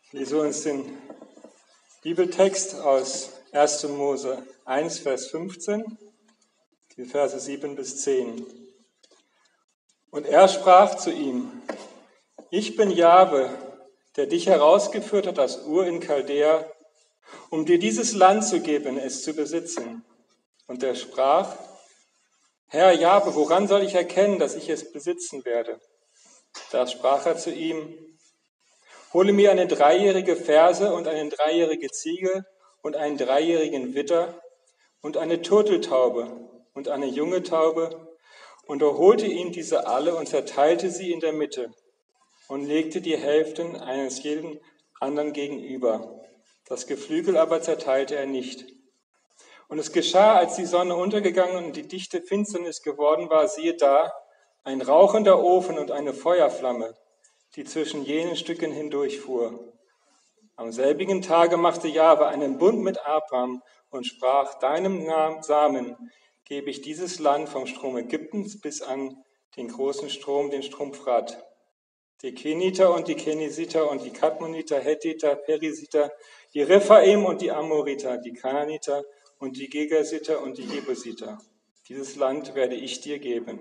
Ich lese uns den Bibeltext aus 1. Mose 1, Vers 15, die Verse 7 bis 10. Und er sprach zu ihm: Ich bin Jahwe, der dich herausgeführt hat aus Ur in Chaldea, um dir dieses Land zu geben, es zu besitzen. Und er sprach: Herr Jahwe, woran soll ich erkennen, dass ich es besitzen werde? Da sprach er zu ihm: Hole mir eine 3-jährige Ferse und eine 3-jährige Ziege und einen 3-jährigen Widder und eine Turteltaube und eine junge Taube. Und er holte ihm diese alle und zerteilte sie in der Mitte und legte die Hälften eines jeden anderen gegenüber. Das Geflügel aber zerteilte er nicht. Und es geschah, als die Sonne untergegangen und die dichte Finsternis geworden war, siehe da, ein rauchender Ofen und eine Feuerflamme, die zwischen jenen Stücken hindurchfuhr. Am selbigen Tage machte Jahwe einen Bund mit Abraham und sprach: Deinem Samen gebe ich dieses Land vom Strom Ägyptens bis an den großen Strom, den Strom Frat. Die Keniter und die Kenisiter und die Kadmoniter, Hethiter, Perisiter, die Rephaim und die Amoriter, die Kananiter und die Gergesiter und die Jebusiter. Dieses Land werde ich dir geben.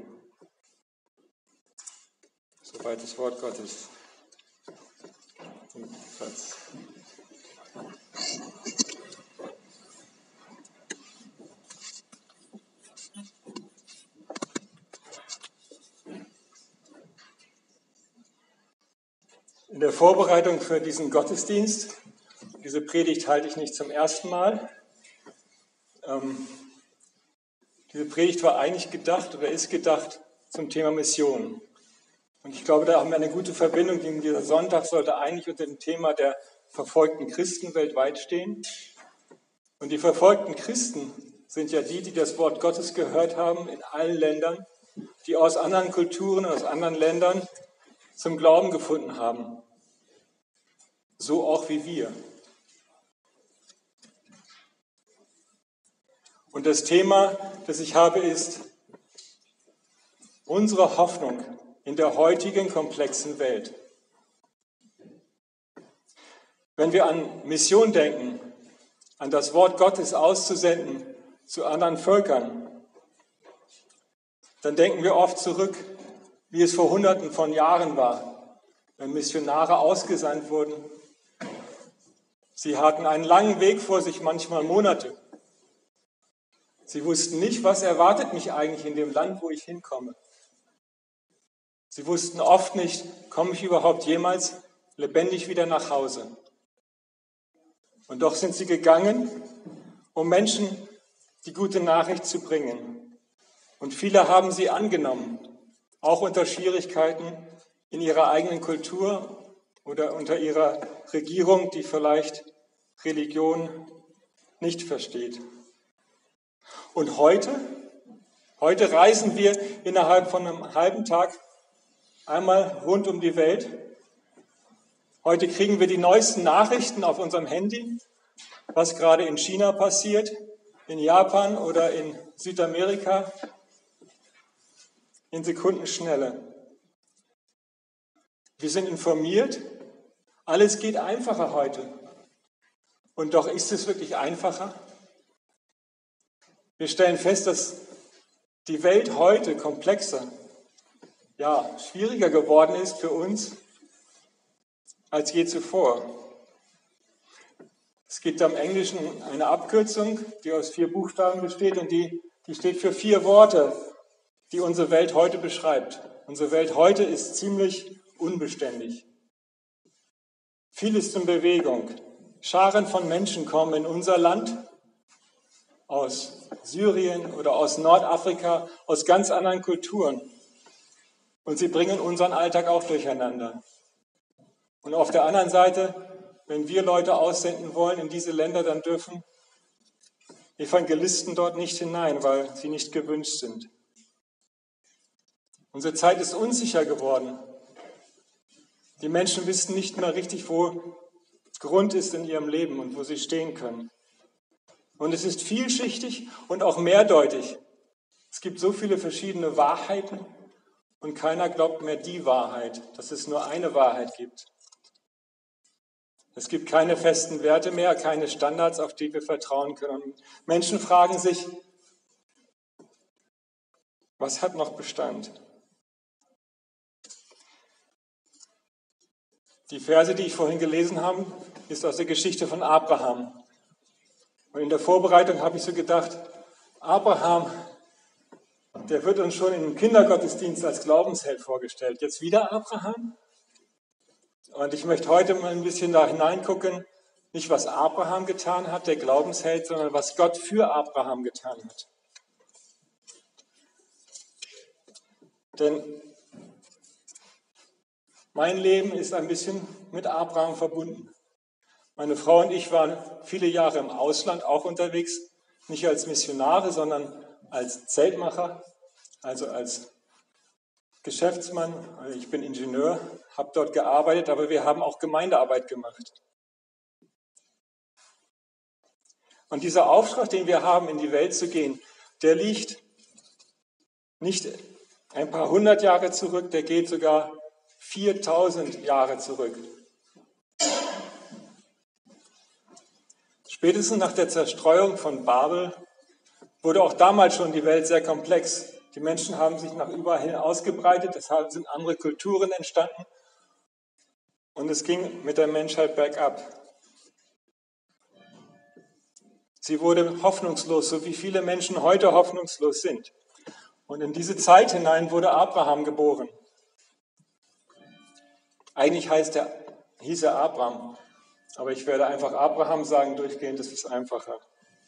Soweit das Wort Gottes. Platz. In der Vorbereitung für diesen Gottesdienst, diese Predigt halte ich nicht zum ersten Mal. Diese Predigt war eigentlich gedacht oder ist gedacht zum Thema Mission. Und ich glaube, da haben wir eine gute Verbindung, denn dieser Sonntag sollte eigentlich unter dem Thema der verfolgten Christen weltweit stehen. Und die verfolgten Christen sind ja die das Wort Gottes gehört haben in allen Ländern, die aus anderen Kulturen, aus anderen Ländern zum Glauben gefunden haben. So auch wie wir. Und das Thema, das ich habe, ist unsere Hoffnung in der heutigen komplexen Welt. Wenn wir an Mission denken, an das Wort Gottes auszusenden zu anderen Völkern, dann denken wir oft zurück, wie es vor Hunderten von Jahren war, wenn Missionare ausgesandt wurden. Sie hatten einen langen Weg vor sich, manchmal Monate. Sie wussten nicht, was erwartet mich eigentlich in dem Land, wo ich hinkomme. Sie wussten oft nicht, komme ich überhaupt jemals lebendig wieder nach Hause. Und doch sind sie gegangen, um Menschen die gute Nachricht zu bringen. Und viele haben sie angenommen, auch unter Schwierigkeiten in ihrer eigenen Kultur oder unter ihrer Regierung, die vielleicht Religion nicht versteht. Und heute reisen wir innerhalb von einem halben Tag einmal rund um die Welt. Heute kriegen wir die neuesten Nachrichten auf unserem Handy, was gerade in China passiert, in Japan oder in Südamerika, in Sekundenschnelle. Wir sind informiert, alles geht einfacher heute. Und doch ist es wirklich einfacher? Wir stellen fest, dass die Welt heute komplexer, schwieriger geworden ist für uns als je zuvor. Es gibt am Englischen eine Abkürzung, die aus 4 Buchstaben besteht und die steht für 4 Worte, die unsere Welt heute beschreibt. Unsere Welt heute ist ziemlich unbeständig. Viel ist in Bewegung. Scharen von Menschen kommen in unser Land aus Syrien oder aus Nordafrika, aus ganz anderen Kulturen. Und sie bringen unseren Alltag auch durcheinander. Und auf der anderen Seite, wenn wir Leute aussenden wollen in diese Länder, dann dürfen Evangelisten dort nicht hinein, weil sie nicht gewünscht sind. Unsere Zeit ist unsicher geworden. Die Menschen wissen nicht mehr richtig, wo Grund ist in ihrem Leben und wo sie stehen können. Und es ist vielschichtig und auch mehrdeutig. Es gibt so viele verschiedene Wahrheiten und keiner glaubt mehr die Wahrheit, dass es nur eine Wahrheit gibt. Es gibt keine festen Werte mehr, keine Standards, auf die wir vertrauen können. Und Menschen fragen sich, was hat noch Bestand? Die Verse, die ich vorhin gelesen habe, ist aus der Geschichte von Abraham. Und in der Vorbereitung habe ich so gedacht, Abraham, der wird uns schon im Kindergottesdienst als Glaubensheld vorgestellt. Jetzt wieder Abraham? Und ich möchte heute mal ein bisschen da hineingucken, nicht was Abraham getan hat, der Glaubensheld, sondern was Gott für Abraham getan hat. Denn mein Leben ist ein bisschen mit Abraham verbunden. Meine Frau und ich waren viele Jahre im Ausland auch unterwegs, nicht als Missionare, sondern als Zeltmacher, also als Geschäftsmann. Ich bin Ingenieur, habe dort gearbeitet, aber wir haben auch Gemeindearbeit gemacht. Und dieser Auftrag, den wir haben, in die Welt zu gehen, der liegt nicht ein paar hundert Jahre zurück, der geht sogar 4000 Jahre zurück. Spätestens nach der Zerstreuung von Babel wurde auch damals schon die Welt sehr komplex. Die Menschen haben sich nach überall hin ausgebreitet, deshalb sind andere Kulturen entstanden und es ging mit der Menschheit bergab. Sie wurde hoffnungslos, so wie viele Menschen heute hoffnungslos sind. Und in diese Zeit hinein wurde Abraham geboren. Eigentlich hieß er Abraham, aber ich werde einfach Abraham sagen durchgehend, das ist einfacher.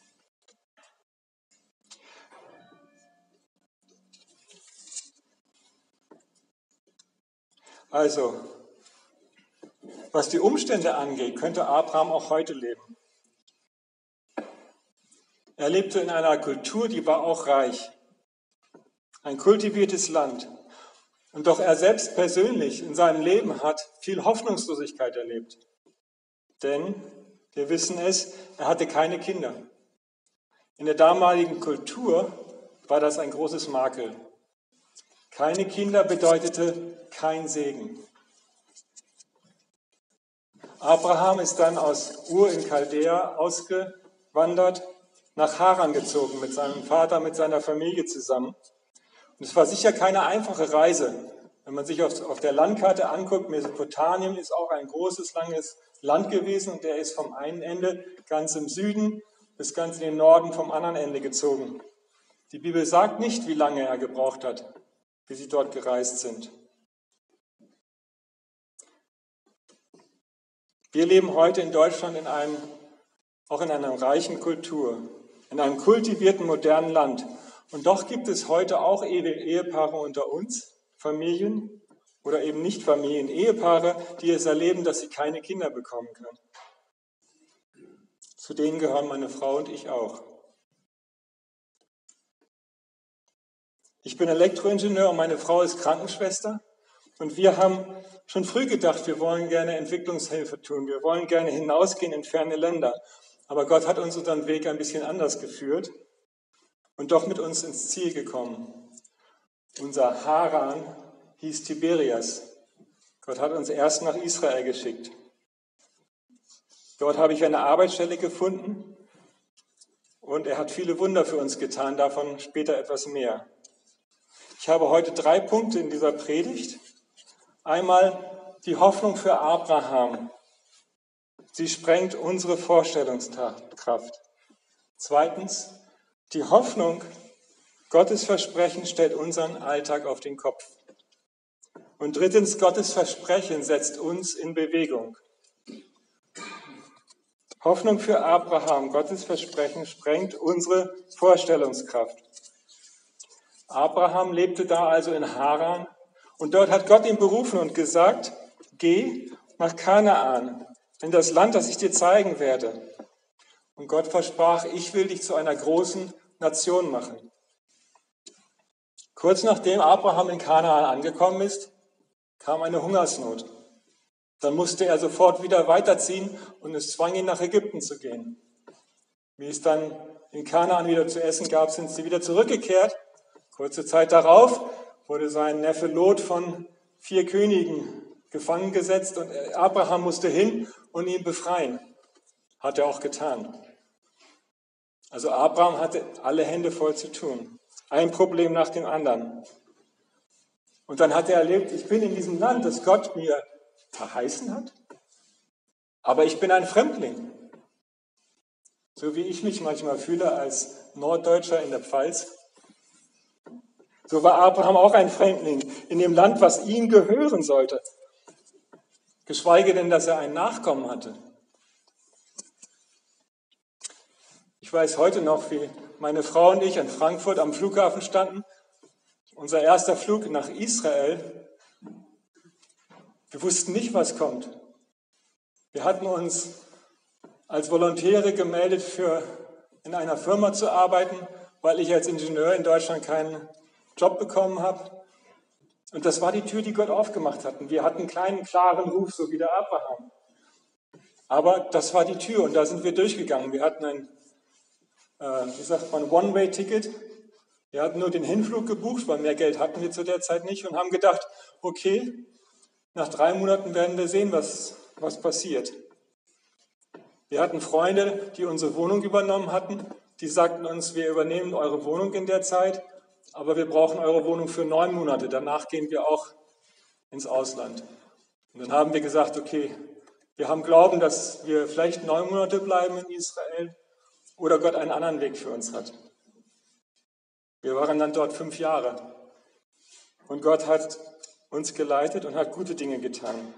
Also, was die Umstände angeht, könnte Abraham auch heute leben. Er lebte in einer Kultur, die war auch reich. Ein kultiviertes Land. Und doch er selbst persönlich in seinem Leben hat viel Hoffnungslosigkeit erlebt. Denn, wir wissen es, er hatte keine Kinder. In der damaligen Kultur war das ein großes Makel. Keine Kinder bedeutete kein Segen. Abraham ist dann aus Ur in Chaldea ausgewandert, nach Haran gezogen, mit seinem Vater, mit seiner Familie zusammen. Und es war sicher keine einfache Reise. Wenn man sich auf der Landkarte anguckt, Mesopotamien ist auch ein großes, langes Land gewesen und der ist vom einen Ende ganz im Süden bis ganz in den Norden vom anderen Ende gezogen. Die Bibel sagt nicht, wie lange er gebraucht hat, wie sie dort gereist sind. Wir leben heute in Deutschland auch in einer reichen Kultur, in einem kultivierten, modernen Land. Und doch gibt es heute auch Ehepaare unter uns, Familien oder eben nicht Familien, Ehepaare, die es erleben, dass sie keine Kinder bekommen können. Zu denen gehören meine Frau und ich auch. Ich bin Elektroingenieur und meine Frau ist Krankenschwester. Und wir haben schon früh gedacht, wir wollen gerne Entwicklungshilfe tun, wir wollen gerne hinausgehen in ferne Länder. Aber Gott hat uns unseren Weg ein bisschen anders geführt und doch mit uns ins Ziel gekommen. Unser Haran hieß Tiberias. Gott hat uns erst nach Israel geschickt. Dort habe ich eine Arbeitsstelle gefunden und er hat viele Wunder für uns getan, davon später etwas mehr. Ich habe heute 3 Punkte in dieser Predigt. Einmal die Hoffnung für Abraham. Sie sprengt unsere Vorstellungskraft. Zweitens, die Hoffnung, Gottes Versprechen stellt unseren Alltag auf den Kopf. Und drittens, Gottes Versprechen setzt uns in Bewegung. Hoffnung für Abraham, Gottes Versprechen sprengt unsere Vorstellungskraft. Abraham lebte da also in Haran und dort hat Gott ihn berufen und gesagt, geh nach Kanaan, in das Land, das ich dir zeigen werde. Und Gott versprach, ich will dich zu einer großen Nation machen. Kurz nachdem Abraham in Kanaan angekommen ist, kam eine Hungersnot. Dann musste er sofort wieder weiterziehen und es zwang ihn, nach Ägypten zu gehen. Wie es dann in Kanaan wieder zu essen gab, sind sie wieder zurückgekehrt. Kurze Zeit darauf wurde sein Neffe Lot von 4 Königen gefangen gesetzt und Abraham musste hin und ihn befreien. Hat er auch getan. Also Abraham hatte alle Hände voll zu tun. Ein Problem nach dem anderen. Und dann hat er erlebt, ich bin in diesem Land, das Gott mir verheißen hat, aber ich bin ein Fremdling. So wie ich mich manchmal fühle als Norddeutscher in der Pfalz. So war Abraham auch ein Fremdling in dem Land, was ihm gehören sollte. Geschweige denn, dass er einen Nachkommen hatte. Ich weiß heute noch, wie meine Frau und ich in Frankfurt am Flughafen standen. Unser erster Flug nach Israel. Wir wussten nicht, was kommt. Wir hatten uns als Volontäre gemeldet, in einer Firma zu arbeiten, weil ich als Ingenieur in Deutschland keinen Job bekommen habe. Und das war die Tür, die Gott aufgemacht hat. Und wir hatten keinen klaren Ruf, so wie der Abraham. Aber das war die Tür und da sind wir durchgegangen. Wir hatten ein One-Way-Ticket. Wir hatten nur den Hinflug gebucht, weil mehr Geld hatten wir zu der Zeit nicht und haben gedacht, okay, nach 3 Monaten werden wir sehen, was passiert. Wir hatten Freunde, die unsere Wohnung übernommen hatten. Die sagten uns, wir übernehmen eure Wohnung in der Zeit, aber wir brauchen eure Wohnung für 9 Monate. Danach gehen wir auch ins Ausland. Und dann haben wir gesagt, okay, wir haben Glauben, dass wir vielleicht 9 Monate bleiben in Israel oder Gott einen anderen Weg für uns hat. Wir waren dann dort 5 Jahre. Und Gott hat uns geleitet und hat gute Dinge getan.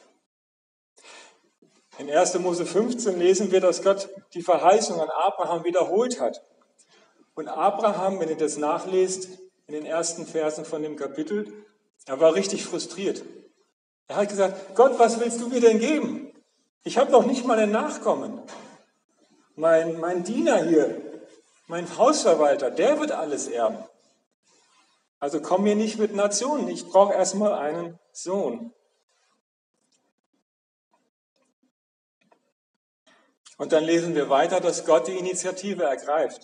In 1. Mose 15 lesen wir, dass Gott die Verheißung an Abraham wiederholt hat. Und Abraham, wenn ihr das nachlest, in den ersten Versen von dem Kapitel, er war richtig frustriert. Er hat gesagt, Gott, was willst du mir denn geben? Ich habe noch nicht mal einen Nachkommen. Mein Diener hier, mein Hausverwalter, der wird alles erben. Also komm mir nicht mit Nationen, ich brauche erstmal einen Sohn. Und dann lesen wir weiter, dass Gott die Initiative ergreift.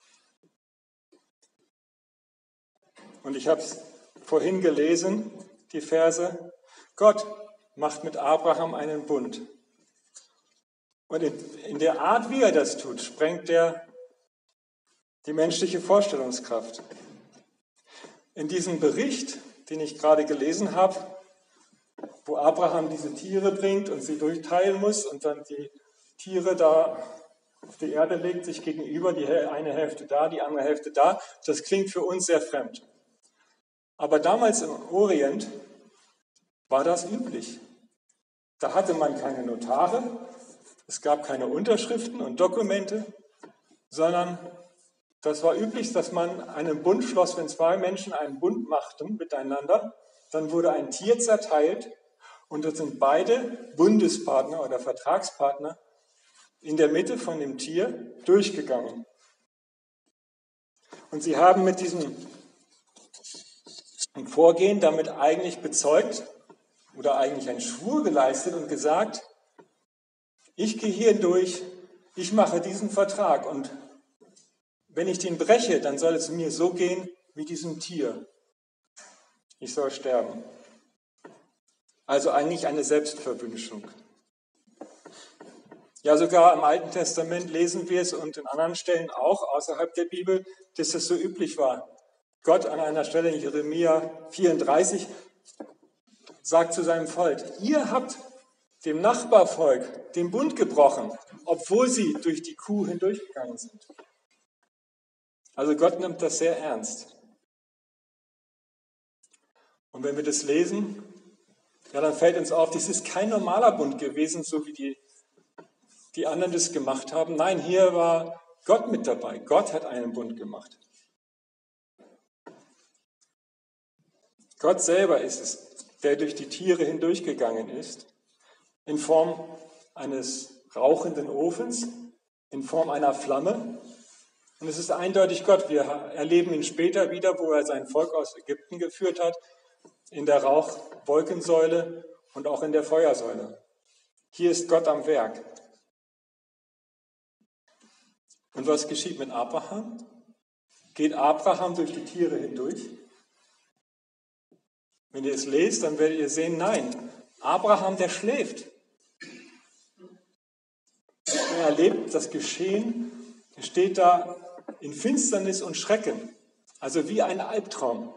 Und ich habe es vorhin gelesen, die Verse, Gott macht mit Abraham einen Bund. Und in der Art, wie er das tut, sprengt er die menschliche Vorstellungskraft. In diesem Bericht, den ich gerade gelesen habe, wo Abraham diese Tiere bringt und sie durchteilen muss und dann die Tiere da auf die Erde legt, sich gegenüber, die eine Hälfte da, die andere Hälfte da, das klingt für uns sehr fremd. Aber damals im Orient war das üblich. Da hatte man keine Notare, es gab keine Unterschriften und Dokumente, sondern das war üblich, dass man einen Bund schloss, wenn 2 Menschen einen Bund machten miteinander, dann wurde ein Tier zerteilt und das sind beide Bundespartner oder Vertragspartner in der Mitte von dem Tier durchgegangen. Und sie haben mit diesem Vorgehen damit eigentlich bezeugt oder eigentlich einen Schwur geleistet und gesagt, ich gehe hier durch, ich mache diesen Vertrag und wenn ich den breche, dann soll es mir so gehen wie diesem Tier. Ich soll sterben. Also eigentlich eine Selbstverwünschung. Ja, sogar im Alten Testament lesen wir es und in anderen Stellen auch außerhalb der Bibel, dass es so üblich war. Gott an einer Stelle in Jeremia 34 sagt zu seinem Volk, ihr habt dem Nachbarvolk den Bund gebrochen, obwohl sie durch die Kuh hindurchgegangen sind. Also Gott nimmt das sehr ernst. Und wenn wir das lesen, ja, dann fällt uns auf, das ist kein normaler Bund gewesen, so wie die anderen das gemacht haben. Nein, hier war Gott mit dabei. Gott hat einen Bund gemacht. Gott selber ist es, der durch die Tiere hindurchgegangen ist, in Form eines rauchenden Ofens, in Form einer Flamme. Und es ist eindeutig Gott. Wir erleben ihn später wieder, wo er sein Volk aus Ägypten geführt hat, in der Rauchwolkensäule und auch in der Feuersäule. Hier ist Gott am Werk. Und was geschieht mit Abraham? Geht Abraham durch die Tiere hindurch? Wenn ihr es lest, dann werdet ihr sehen, nein, Abraham, der schläft. Er erlebt das Geschehen, er steht da in Finsternis und Schrecken, also wie ein Albtraum.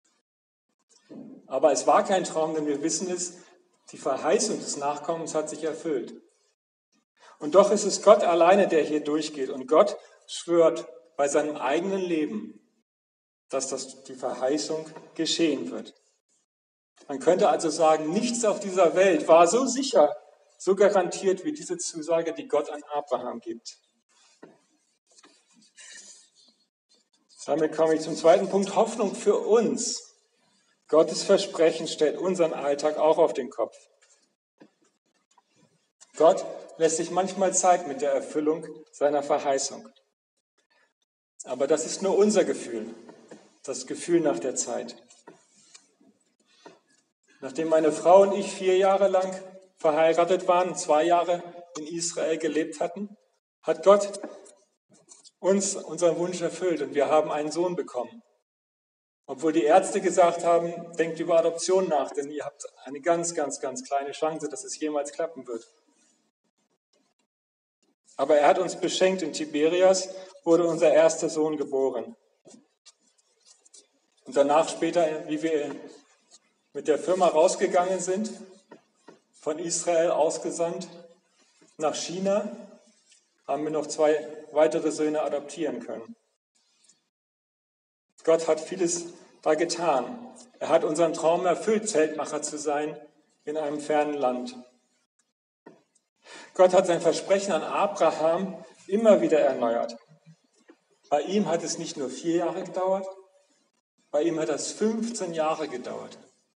Aber es war kein Traum, denn wir wissen es, die Verheißung des Nachkommens hat sich erfüllt. Und doch ist es Gott alleine, der hier durchgeht. Und Gott schwört bei seinem eigenen Leben, dass die Verheißung geschehen wird. Man könnte also sagen, nichts auf dieser Welt war so sicher, so garantiert wie diese Zusage, die Gott an Abraham gibt. Damit komme ich zum zweiten Punkt, Hoffnung für uns. Gottes Versprechen stellt unseren Alltag auch auf den Kopf. Gott lässt sich manchmal Zeit mit der Erfüllung seiner Verheißung. Aber das ist nur unser Gefühl, das Gefühl nach der Zeit. Nachdem meine Frau und ich 4 Jahre lang verheiratet waren, 2 Jahre in Israel gelebt hatten, hat Gott uns unseren Wunsch erfüllt und wir haben einen Sohn bekommen. Obwohl die Ärzte gesagt haben, denkt über Adoption nach, denn ihr habt eine ganz, ganz, ganz kleine Chance, dass es jemals klappen wird. Aber er hat uns beschenkt. In Tiberias wurde unser erster Sohn geboren. Und danach später, wie wir mit der Firma rausgegangen sind, von Israel ausgesandt nach China, haben wir noch 2 weitere Söhne adoptieren können. Gott hat vieles da getan. Er hat unseren Traum erfüllt, Zeltmacher zu sein in einem fernen Land. Gott hat sein Versprechen an Abraham immer wieder erneuert. Bei ihm hat es nicht nur 4 Jahre gedauert, bei ihm hat es 15 Jahre gedauert.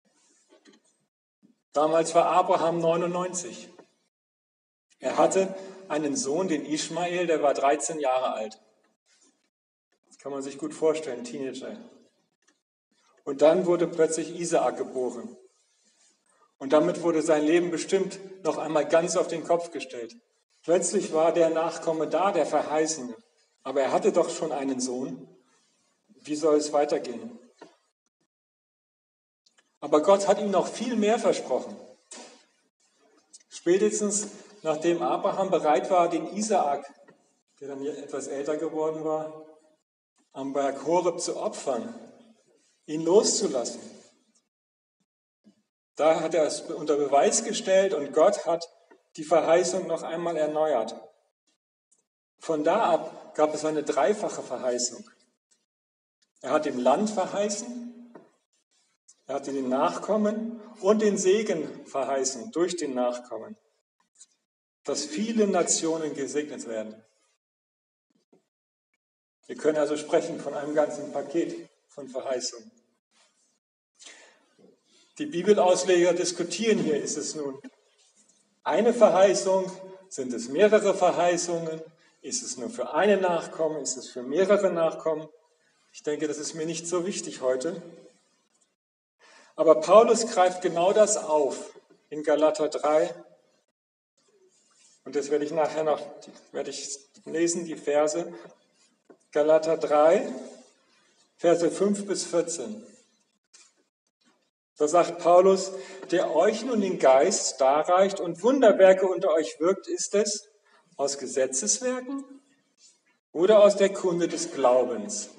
Damals war Abraham 99. Er hatte einen Sohn, den Ismael, der war 13 Jahre alt. Das kann man sich gut vorstellen, Teenager. Und dann wurde plötzlich Isaak geboren. Und damit wurde sein Leben bestimmt noch einmal ganz auf den Kopf gestellt. Plötzlich war der Nachkomme da, der Verheißene. Aber er hatte doch schon einen Sohn. Wie soll es weitergehen? Aber Gott hat ihm noch viel mehr versprochen. Spätestens nachdem Abraham bereit war, den Isaak, der dann etwas älter geworden war, am Berg Horeb zu opfern, ihn loszulassen. Da hat er es unter Beweis gestellt und Gott hat die Verheißung noch einmal erneuert. Von da ab gab es eine dreifache Verheißung. Er hat dem Land verheißen, er hat den Nachkommen und den Segen verheißen durch den Nachkommen, dass viele Nationen gesegnet werden. Wir können also sprechen von einem ganzen Paket von Verheißungen. Die Bibelausleger diskutieren hier, ist es nun eine Verheißung, sind es mehrere Verheißungen, ist es nur für einen Nachkommen, ist es für mehrere Nachkommen? Ich denke, das ist mir nicht so wichtig heute. Aber Paulus greift genau das auf in Galater 3. Und das werde ich nachher noch lesen, die Verse. Galater 3, Verse 5 bis 14. Da sagt Paulus, der euch nun den Geist darreicht und Wunderwerke unter euch wirkt, ist es aus Gesetzeswerken oder aus der Kunde des Glaubens?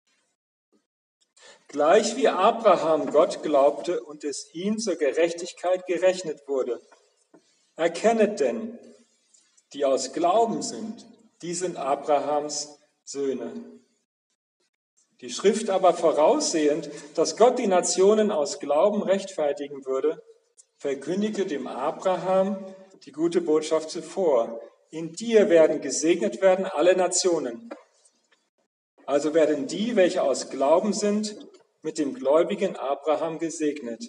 Gleich wie Abraham Gott glaubte und es ihm zur Gerechtigkeit gerechnet wurde. Erkennet denn, die aus Glauben sind, die sind Abrahams Söhne. Die Schrift aber voraussehend, dass Gott die Nationen aus Glauben rechtfertigen würde, verkündigte dem Abraham die gute Botschaft zuvor. In dir werden gesegnet werden alle Nationen. Also werden die, welche aus Glauben sind, mit dem gläubigen Abraham gesegnet.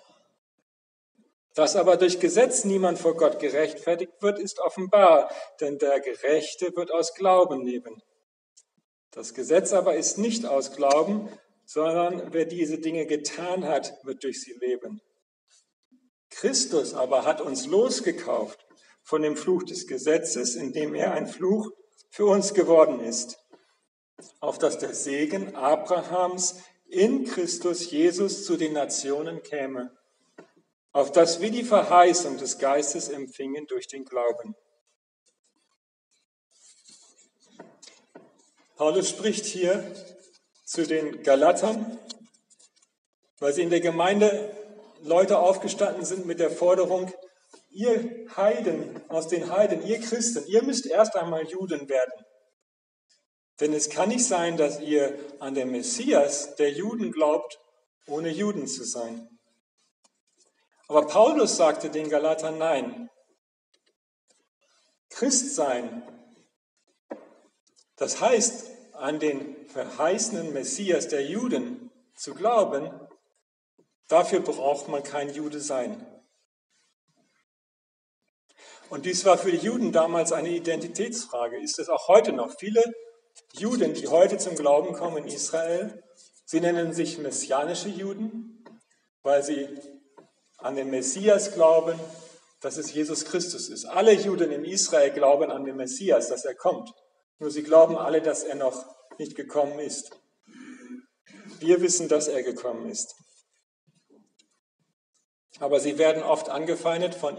Dass aber durch Gesetz niemand vor Gott gerechtfertigt wird, ist offenbar, denn der Gerechte wird aus Glauben leben. Das Gesetz aber ist nicht aus Glauben, sondern wer diese Dinge getan hat, wird durch sie leben. Christus aber hat uns losgekauft von dem Fluch des Gesetzes, indem er ein Fluch für uns geworden ist, auf dass der Segen Abrahams in Christus Jesus zu den Nationen käme, auf dass wir die Verheißung des Geistes empfingen durch den Glauben. Paulus spricht hier zu den Galatern, weil sie in der Gemeinde Leute aufgestanden sind mit der Forderung, ihr Heiden aus den Heiden, ihr Christen, ihr müsst erst einmal Juden werden. Denn es kann nicht sein, dass ihr an den Messias der Juden glaubt, ohne Juden zu sein. Aber Paulus sagte den Galatern, nein, Christsein, das heißt, an den verheißenen Messias der Juden zu glauben, dafür braucht man kein Jude sein. Und dies war für die Juden damals eine Identitätsfrage. Ist es auch heute noch? Viele Juden, die heute zum Glauben kommen in Israel, sie nennen sich messianische Juden, weil sie an den Messias glauben, dass es Jesus Christus ist. Alle Juden in Israel glauben an den Messias, dass er kommt. Nur sie glauben alle, dass er noch nicht gekommen ist. Wir wissen, dass er gekommen ist. Aber sie werden oft angefeindet von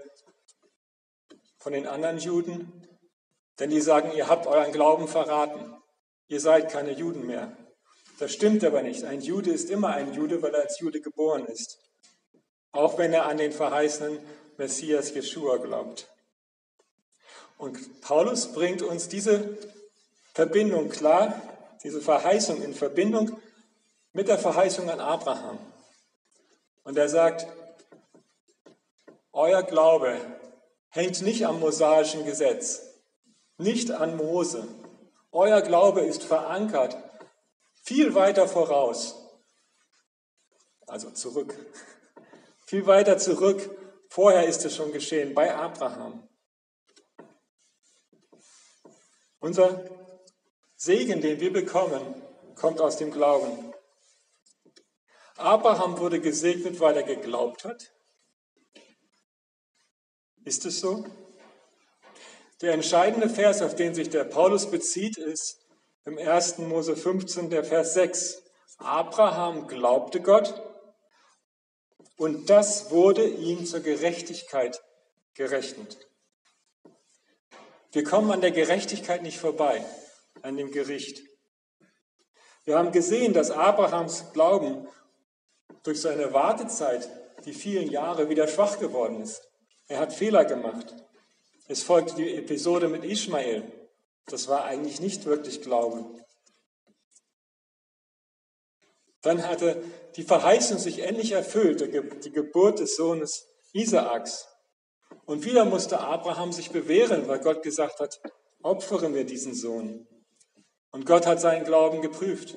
den anderen Juden, denn die sagen, ihr habt euren Glauben verraten. Ihr seid keine Juden mehr. Das stimmt aber nicht. Ein Jude ist immer ein Jude, weil er als Jude geboren ist. Auch wenn er an den verheißenen Messias Jeschua glaubt. Und Paulus bringt uns diese Verbindung klar, diese Verheißung in Verbindung mit der Verheißung an Abraham. Und er sagt, euer Glaube hängt nicht am mosaischen Gesetz, nicht an Mose. Euer Glaube ist verankert viel weiter voraus, also zurück, viel weiter zurück. Vorher ist es schon geschehen, bei Abraham. Unser Segen, den wir bekommen, kommt aus dem Glauben. Abraham wurde gesegnet, weil er geglaubt hat. Ist es so? Der entscheidende Vers, auf den sich der Paulus bezieht, ist im 1. Mose 15, der Vers 6. Abraham glaubte Gott und das wurde ihm zur Gerechtigkeit gerechnet. Wir kommen an der Gerechtigkeit nicht vorbei, an dem Gericht. Wir haben gesehen, dass Abrahams Glauben durch seine Wartezeit, die vielen Jahre, wieder schwach geworden ist. Er hat Fehler gemacht. Es folgte die Episode mit Ismael. Das war eigentlich nicht wirklich Glaube. Dann hatte die Verheißung sich endlich erfüllt, die Geburt des Sohnes Isaaks. Und wieder musste Abraham sich bewähren, weil Gott gesagt hat, opfere mir diesen Sohn. Und Gott hat seinen Glauben geprüft.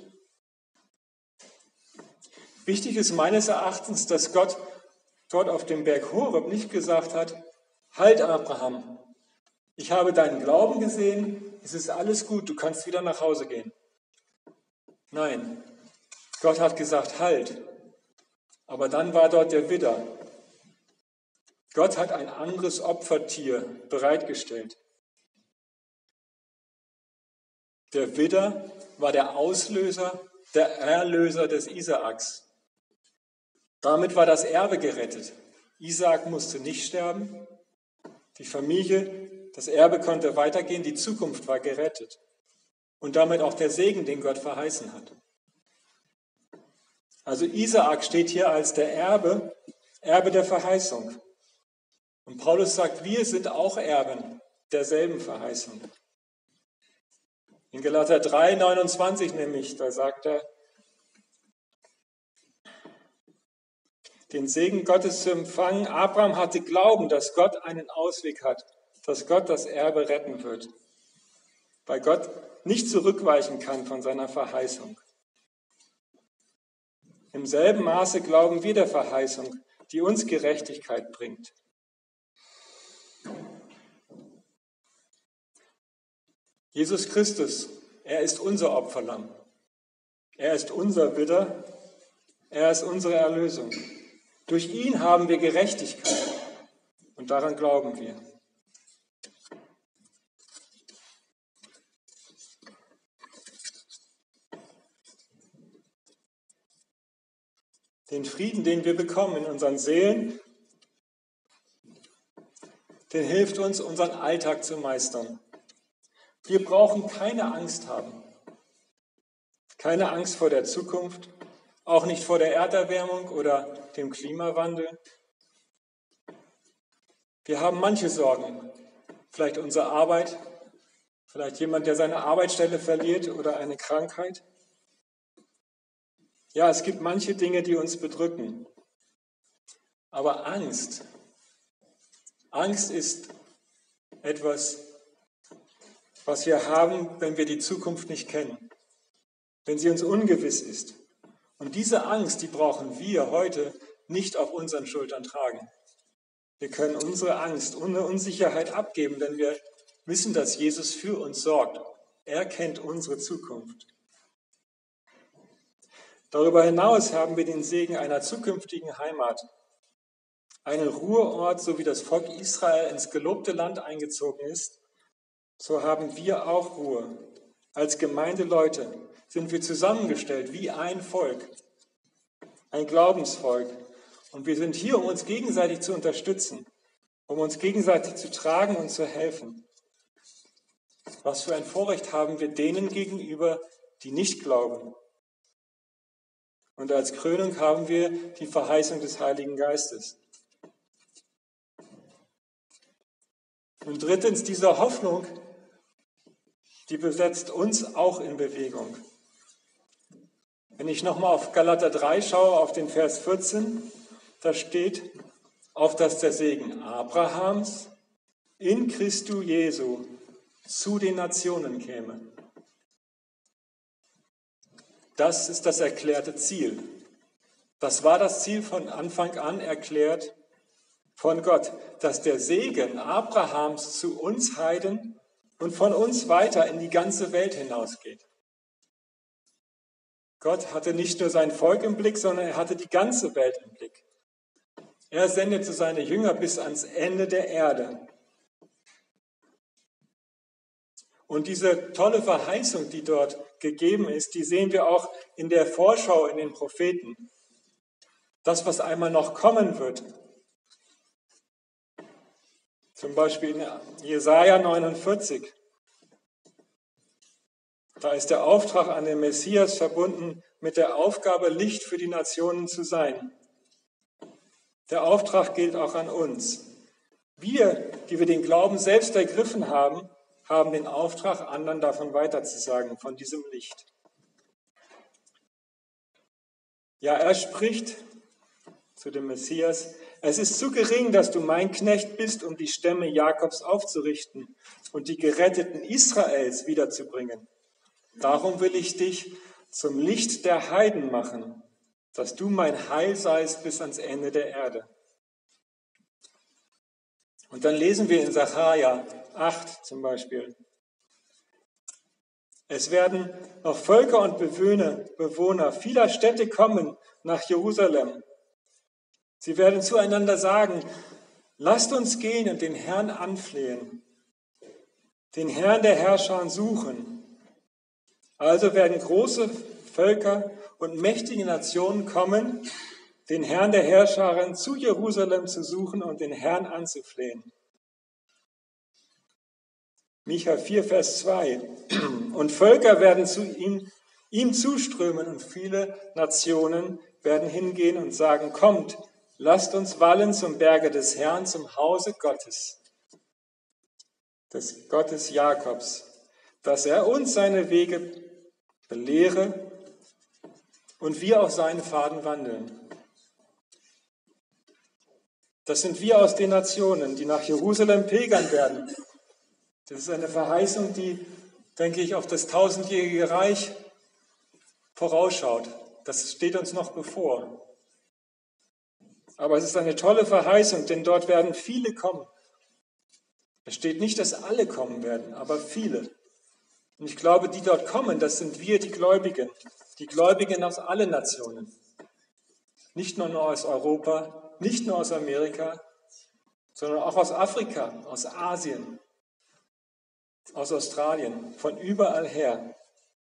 Wichtig ist meines Erachtens, dass Gott dort auf dem Berg Horeb nicht gesagt hat, halt Abraham, ich habe deinen Glauben gesehen, es ist alles gut, du kannst wieder nach Hause gehen. Nein, Gott hat gesagt, halt. Aber dann war dort der Widder. Gott hat ein anderes Opfertier bereitgestellt. Der Widder war der Auslöser, der Erlöser des Isaaks. Damit war das Erbe gerettet. Isaak musste nicht sterben. Die Familie, das Erbe konnte weitergehen, die Zukunft war gerettet. Und damit auch der Segen, den Gott verheißen hat. Also Isaak steht hier als der Erbe der Verheißung. Und Paulus sagt, wir sind auch Erben derselben Verheißung. In Galater 3, 29 nämlich, da sagt er, den Segen Gottes zu empfangen. Abraham hatte Glauben, dass Gott einen Ausweg hat, dass Gott das Erbe retten wird, weil Gott nicht zurückweichen kann von seiner Verheißung. Im selben Maße glauben wir der Verheißung, die uns Gerechtigkeit bringt. Jesus Christus, er ist unser Opferlamm. Er ist unser Widder. Er ist unsere Erlösung. Durch ihn haben wir Gerechtigkeit und daran glauben wir. Den Frieden, den wir bekommen in unseren Seelen, den hilft uns, unseren Alltag zu meistern. Wir brauchen keine Angst haben. keine Angst vor der Zukunft, auch nicht vor der Erderwärmung oder dem Klimawandel. Wir haben manche Sorgen, vielleicht unsere Arbeit, vielleicht jemand, der seine Arbeitsstelle verliert oder eine Krankheit. Ja, es gibt manche Dinge, die uns bedrücken. Aber Angst ist etwas, was wir haben, wenn wir die Zukunft nicht kennen, wenn sie uns ungewiss ist. Und diese Angst, die brauchen wir heute nicht auf unseren Schultern tragen. Wir können unsere Angst, unsere Unsicherheit abgeben, denn wir wissen, dass Jesus für uns sorgt. Er kennt unsere Zukunft. Darüber hinaus haben wir den Segen einer zukünftigen Heimat, einen Ruheort, so wie das Volk Israel ins gelobte Land eingezogen ist, so haben wir auch Ruhe. Als Gemeindeleute sind wir zusammengestellt wie ein Volk, ein Glaubensvolk. Und wir sind hier, um uns gegenseitig zu unterstützen, um uns gegenseitig zu tragen und zu helfen. Was für ein Vorrecht haben wir denen gegenüber, die nicht glauben. Und als Krönung haben wir die Verheißung des Heiligen Geistes. Und drittens, diese Hoffnung, die besetzt uns auch in Bewegung. Wenn ich nochmal auf Galater 3 schaue, auf den Vers 14, da steht, auf dass der Segen Abrahams in Christo Jesu zu den Nationen käme. Das ist das erklärte Ziel. Das war das Ziel von Anfang an erklärt von Gott, dass der Segen Abrahams zu uns Heiden und von uns weiter in die ganze Welt hinausgeht. Gott hatte nicht nur sein Volk im Blick, sondern er hatte die ganze Welt im Blick. Er sendete seine Jünger bis ans Ende der Erde. Und diese tolle Verheißung, die dort gegeben ist, die sehen wir auch in der Vorschau in den Propheten. Das, was einmal noch kommen wird. Zum Beispiel in Jesaja 49. Da ist der Auftrag an den Messias verbunden mit der Aufgabe, Licht für die Nationen zu sein. Der Auftrag gilt auch an uns. Wir, die wir den Glauben selbst ergriffen haben, haben den Auftrag, anderen davon weiterzusagen, von diesem Licht. Ja, er spricht zu dem Messias: Es ist zu gering, dass du mein Knecht bist, um die Stämme Jakobs aufzurichten und die Geretteten Israels wiederzubringen. Darum will ich dich zum Licht der Heiden machen, dass du mein Heil seist bis ans Ende der Erde. Und dann lesen wir in Sacharja 8 zum Beispiel: Es werden noch Völker und Bewohner vieler Städte kommen nach Jerusalem. Sie werden zueinander sagen: Lasst uns gehen und den Herrn anflehen, den Herrn der Herrscher suchen. Also werden große Völker und mächtige Nationen kommen, den Herrn der Herrscher zu Jerusalem zu suchen und den Herrn anzuflehen. Micha 4, Vers 2. Und Völker werden zu ihm zuströmen und viele Nationen werden hingehen und sagen: Kommt, lasst uns wallen zum Berge des Herrn, zum Hause Gottes, des Gottes Jakobs, dass er uns seine Wege belehre und wir auf seinen Pfaden wandeln. Das sind wir aus den Nationen, die nach Jerusalem pilgern werden. Das ist eine Verheißung, die, denke ich, auf das 1000-jährige Reich vorausschaut. Das steht uns noch bevor. Aber es ist eine tolle Verheißung, denn dort werden viele kommen. Es steht nicht, dass alle kommen werden, aber viele. Und ich glaube, die dort kommen, das sind wir, die Gläubigen aus allen Nationen. Nicht nur aus Europa, nicht nur aus Amerika, sondern auch aus Afrika, aus Asien, aus Australien, von überall her.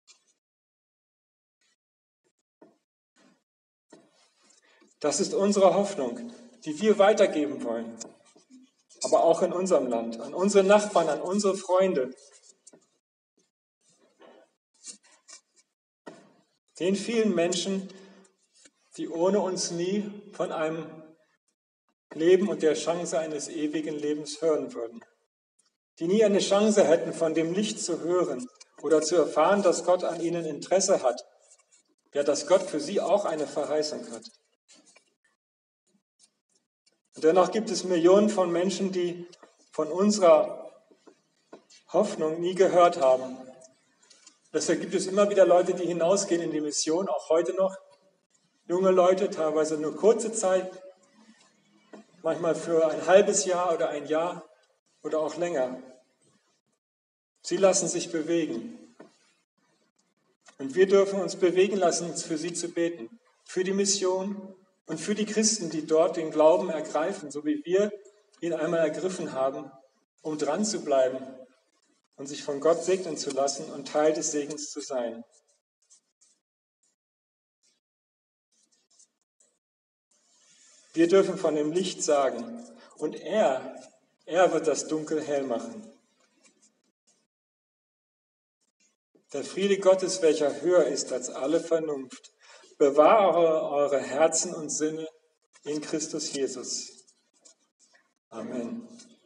Das ist unsere Hoffnung, die wir weitergeben wollen, aber auch in unserem Land, an unsere Nachbarn, an unsere Freunde. Den vielen Menschen, die ohne uns nie von einem Leben und der Chance eines ewigen Lebens hören würden. Die nie eine Chance hätten, von dem Licht zu hören oder zu erfahren, dass Gott an ihnen Interesse hat. Ja, dass Gott für sie auch eine Verheißung hat. Und dennoch gibt es Millionen von Menschen, die von unserer Hoffnung nie gehört haben. Deshalb gibt es immer wieder Leute, die hinausgehen in die Mission, auch heute noch. Junge Leute, teilweise nur kurze Zeit, manchmal für ein halbes Jahr oder ein Jahr oder auch länger. Sie lassen sich bewegen. Und wir dürfen uns bewegen lassen, für sie zu beten. Für die Mission und für die Christen, die dort den Glauben ergreifen, so wie wir ihn einmal ergriffen haben, um dran zu bleiben und sich von Gott segnen zu lassen und Teil des Segens zu sein. Wir dürfen von dem Licht sagen und er wird das Dunkel hell machen. Der Friede Gottes, welcher höher ist als alle Vernunft, bewahre eure Herzen und Sinne in Christus Jesus. Amen.